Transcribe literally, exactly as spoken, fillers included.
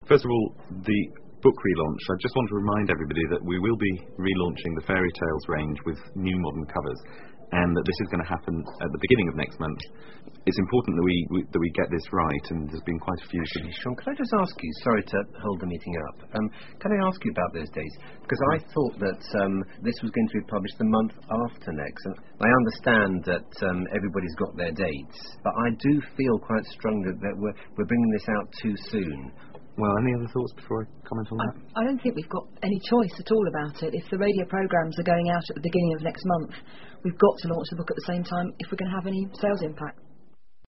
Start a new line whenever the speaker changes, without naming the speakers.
First of all, the book relaunch. I just want to remind everybody that we will be relaunching the Fairy Tales range with new modern covers, and that this is going to happen at the beginning of next month. It's important that we, we that we get this right, and there's been quite a few.
Actually, Sean, can I just ask you, sorry to hold the meeting up, um, can I ask you about those dates? Because I thought that um, this was going to be published the month after next, and I understand that um, everybody's got their dates, but I do feel quite strongly that we're, we're bringing this out too soon.
Well, any other thoughts before I comment on that?
I, I don't think we've got any choice at all about it. If the radio programmes are going out at the beginning of next month, we've got to launch the book at the same time if we're going to have any sales impact.